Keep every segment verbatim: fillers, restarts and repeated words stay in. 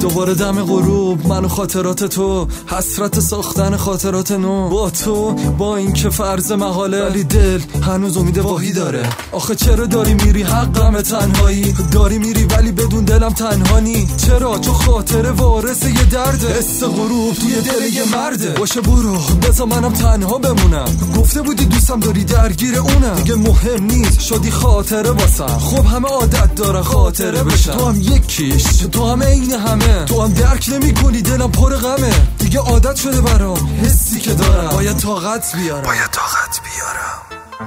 دوباره دم غروب من و خاطرات تو، حسرت ساختن خاطرات نو با تو، با این که فرض محاله ولی دل هنوز امید واهی داره. آخه چرا داری میری حقم تنهایی، داری میری ولی بدون دلم تنها نی. چرا؟ چون خاطر وارث یه درده، حس غروب توی دل یه مرده. باشه برو بذار منم تنها بمونم، گفته بودی دوستم داری درگیر اونم، دیگه مهم نیست شدی خاطره واسم. خب همه عادت داره خاطره بشن، تو هم یکیش، تو هم عین همه، تو هم درک نمی کنی دلم پر غمه. دیگه عادت شده برام حسی که دارم، باید طاقت بیارم، باید طاقت بیارم.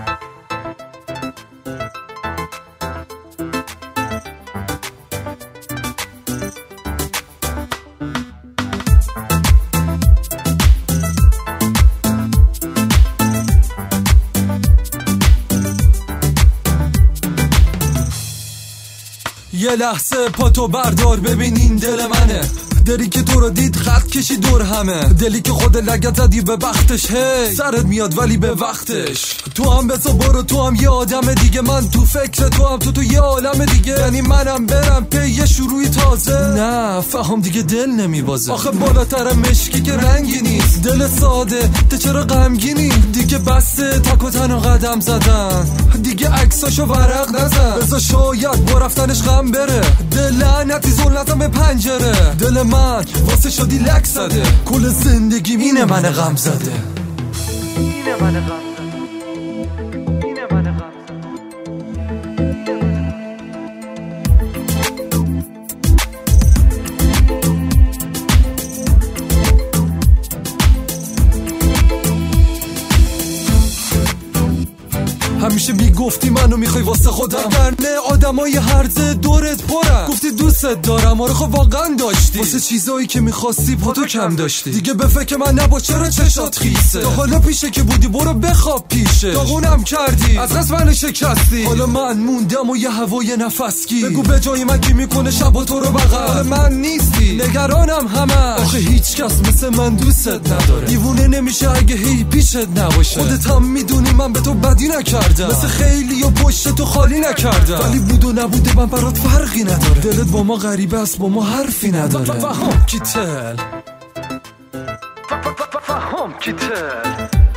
یه لحظه پاتو بردار ببین این دل منه، دلی که تو رو دید خط کشی دور همه، دلی که خود لگت زدی به بختش، هی سرت میاد ولی به وقتش. تو هم بسا برو، تو هم یه آدم دیگه، من تو فکر تو هم تو تو یه عالم دیگه. یعنی منم برم پی یه شروعی تازه، نه فهم دیگه دل نمیبازه. آخه بالاتر مشکی که رنگی نیست، دل ساده ته چرا غمگینی؟ دیگه بسته تک و تنها قدم زدن، دیگه عکساشو ورق نزن. بذار شاید با رفتنش غم بره، دل لعنتی زلتم به پنجره. دل من واسه شدی لک زده، کل زندگیم اینه من غم زده، اینه من غم زده، اینه من غم زده. همیشه میگفتی منو میخوای واسه خودم، درنه آدمای هرزه دورت پرن. گفتی دوستت دارم، آره خب واقعا داشتی، واسه چیزایی که میخواستی پاتو کم داشتی. دیگه به فکر من نباش، چرا چشات خیسه؟ تا حالا پیشه که بودی برو بخواب پیشه، داغونم کردی از قصد منو شکستی. حالا من موندم و یه هوای نفسگی، بگو به جای من کی میکنه شب تو رو بغل. حالا من نیستی نگرانم همه، آخه هیچ کس مثل من دوستت نداره. دیوونه نمیشه اگه هی پیشت نباشه، خودت هم میدونی من به تو بدی نکردم، مثل خیلی و پشت تو خالی نکردم، ولی بود و نبوده من برات فرقی نداره. دلت با ما غریبه است، با ما حرفی نداره. فهم کی تل، فهم کی تل.